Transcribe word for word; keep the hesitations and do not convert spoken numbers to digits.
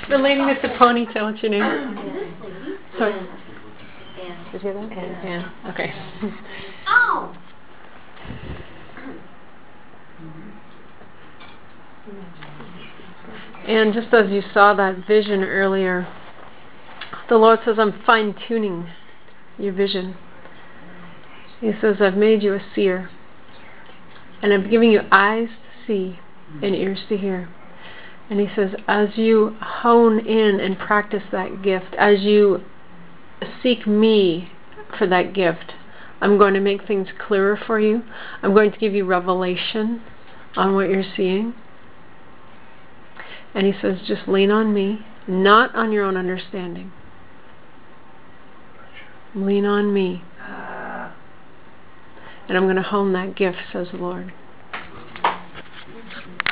The lady with the ponytail, what's your name? Sorry. Anne. Did you hear that? Anne. Anne. Okay. Oh! And just as you saw that vision earlier, the Lord says, I'm fine-tuning your vision. He says, I've made you a seer. And I'm giving you eyes to see and ears to hear. And he says, as you hone in and practice that gift, as you seek me for that gift, I'm going to make things clearer for you. I'm going to give you revelation on what you're seeing. And he says, just lean on me, not on your own understanding. Lean on me. And I'm going to hone that gift, says the Lord.